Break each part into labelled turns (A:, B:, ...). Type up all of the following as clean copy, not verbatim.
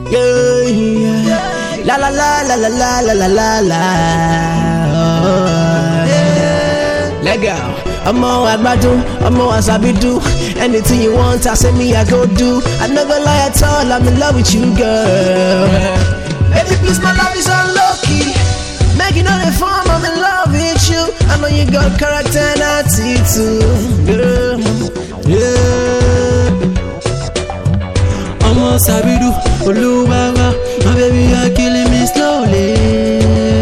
A: Yeah. La la la la la la la la la la. Let go. I'm all agbadun, I'm all asabidu. Anything you want, I say me, I go do. I never lie at all, I'm in love with you, girl. Baby, please, my love is unlucky. Making all the fun, I'm in love with you. I know you got character and attitude, girl. Yeah.
B: I'm all asabidu, Oluwawa. My baby, you're killing me slowly.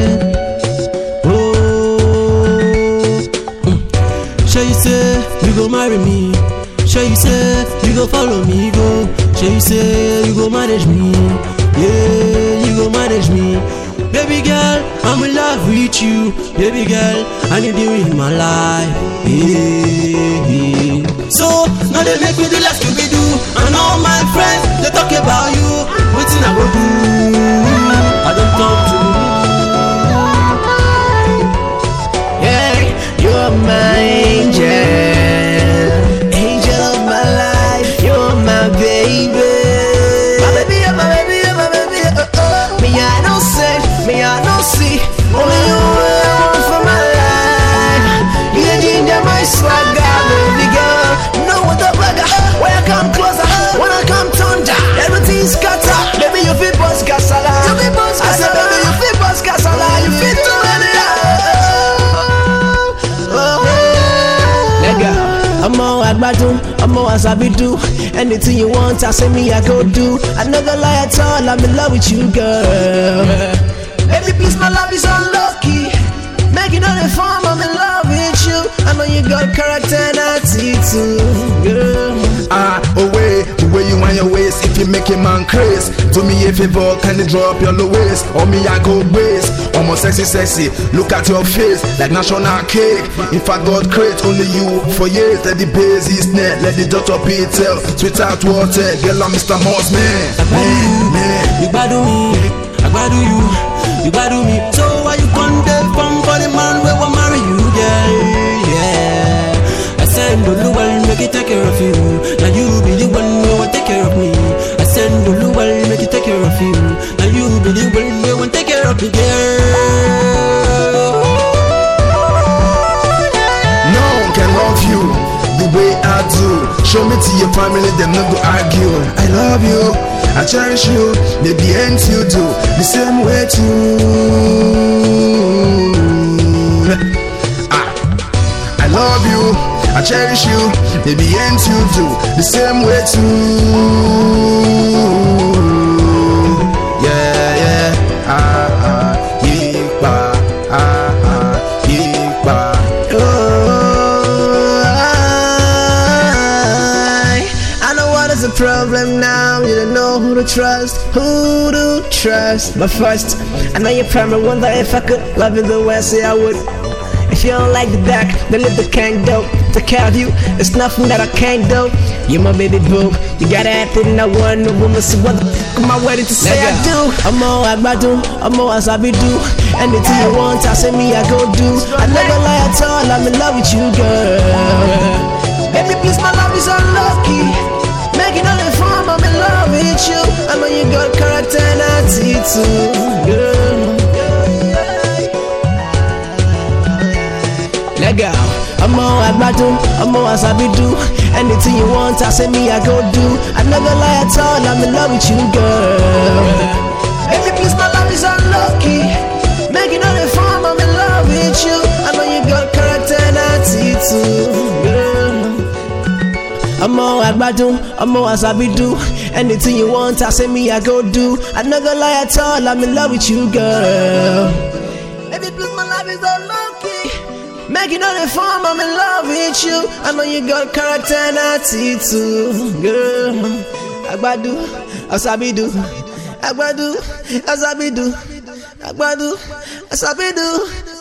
B: Sure you say you go marry me. Sure you say you go follow me, go. Sure you say you go manage me. Yeah, you go manage me. Baby girl, I'm in love with you. Baby girl, I need you in my life. Yeah. So now they make me do like Scooby-Doo. And all my friends, they talk about you. Waiting I go do. I don't talk to you.
A: You're my angel, angel of my life. You're my baby, my baby, my baby, my baby. Me I don't say, me I don't see. Only you I want for my life. You ginger my swagger, baby girl. No other brother. When I come closer, when I come thunder, everything's scatter. Baby, you feel boss casala. I said, baby, you feel boss casala. You feel too many. I'm all agbadun, I'm all asabidu. Anything you want, I say me, I go do. I never lie at all, I'm in love with you, girl. Baby, please, my love is unlucky. Making all the fun, I'm in love with you. I know you got character and attitude, girl.
C: The way you want your waist, if you make a man crazy. Do me a favor, can you drop your low waist? Or me, I go waist. Almost sexy, look at your face, like national cake. If I got great, only you for years. Let the bass is net, let the doctor be tell. Sweet out water, girl, I'm Mr. Moss, man.
B: You badu me, I badu you, you badu me. So why you come there from for the man where will marry you, yeah. I said, Oluwa, make it take care of you. Now you be the one who will take care of me. I said, Oluwa, make it take care of you. Now you be the one who will take care of me, girl.
C: No one can love you the way I do. Show me to your family, them not go argue. I love you, I cherish you. Maybe ain't you do the same way too. I love you, I cherish you. Maybe ain't you do the same way too.
A: The problem now, you don't know who to trust, But first, I know you probably wonder if I could love you the way I say I would. If you don't like the dark, then let the can do. Take care of you, it's nothing that I can't do. You're my baby boo, you got everything I want. No woman, so what the f*** am I waiting to say I do? I'm all agbadun, I'm all asabidu. Anything you want, I say me, I go do. I never lie at all, I'm in love with you, girl. Baby, please, my love is unlucky. Making all the fun, I'm in love with you. I know you got character and attitude, girl. Let go. I'm all agbadun, I'm all asabidu. Anything you want, I say me, I go do. I never lie at all, I'm in love with you, girl. Baby, please, my love is unlucky. Making all the fun, I'm in love with you. I know you got character and attitude, girl. I'm all agbadun, I'm all asabidu. Anything you want, I say me, I go do. I never lie at all, I'm in love with you, girl. Baby, please, my love is unlucky. Making all the fun, I'm in love with you. I know you got character and attitude, girl. Agbadu, asabidu, agbadu, asabidu, agbadu, asabidu.